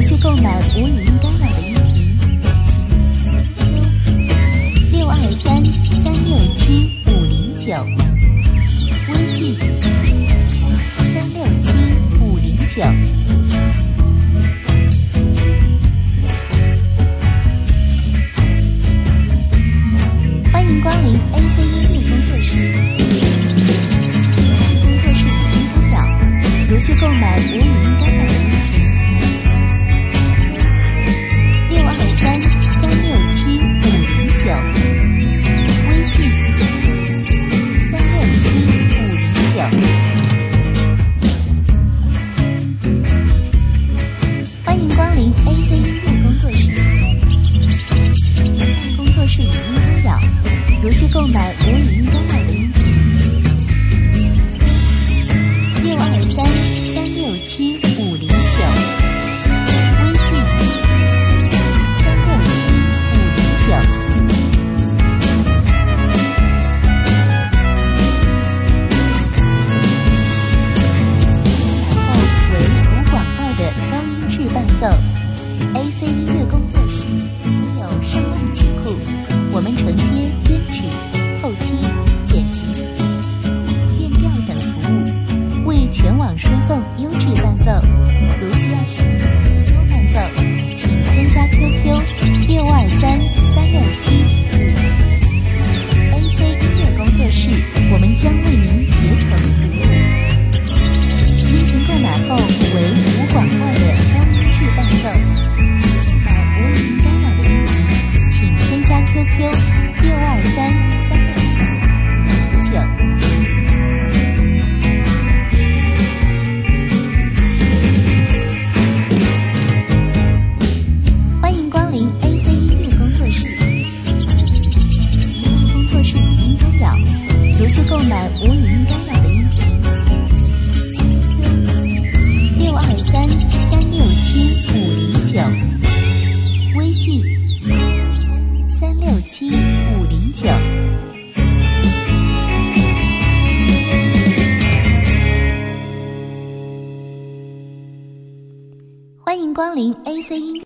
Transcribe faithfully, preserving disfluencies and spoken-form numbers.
续购买无语音干扰的音频，六二三三六七五零九，微信三六七五零九。欢迎光临 A C 音乐工作室。工作室语音干扰，如需购买无语音干扰的音频，六二三三六七五零九，微信三六七五零九。欢迎光临 A C 音乐工作室。工作室语音干扰，如需购买无语音干扰的音频，六二三三六七五零九，微信三六七五零九。然后为无广告的高音质伴奏。A C 音乐工作室拥有声浪曲库，我们承接编曲、后期、剪辑、变调等服务，为全网输送优质伴奏。如需要审核多伴奏，请添加 Q Q 六二三三六七五。A C 音乐工作室，我们将为您竭诚服务。音频购买后为无广告的高音质伴奏。无语音干扰的音频，请添加 Q Q 六二三三六七五九。欢迎光临 A C 音乐工作室。音乐工作室语音干扰，如需购买无语音干扰的音频，六二三三六七五零九。微信三六七五零九。欢迎光临 A C 音乐。